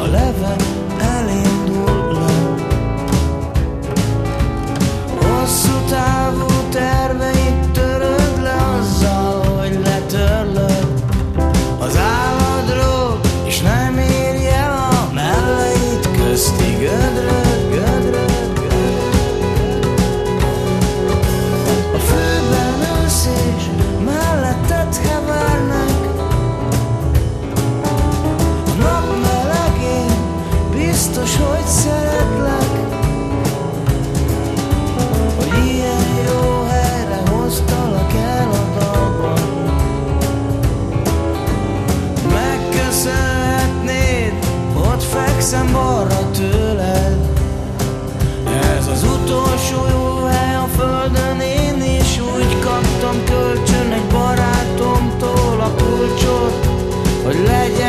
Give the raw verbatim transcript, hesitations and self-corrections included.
leve elindul le. Hosszú távú terveit töröd le azzal, hogy letörlöd az álladról, és nem érj el a melleit közti gödröd, gödröd, gödröd. A főben ülsz és melletted hevernek, a nap melegén biztos, hogy szeretlek, hogy ilyen jó helyre hoztalak el a dalban. Megköszönhetnéd, ott fekszem balra tőled, ez az utolsó jó hely a földön, én is úgy kaptam kölcsön egy barátomtól a kulcsot, hogy legyen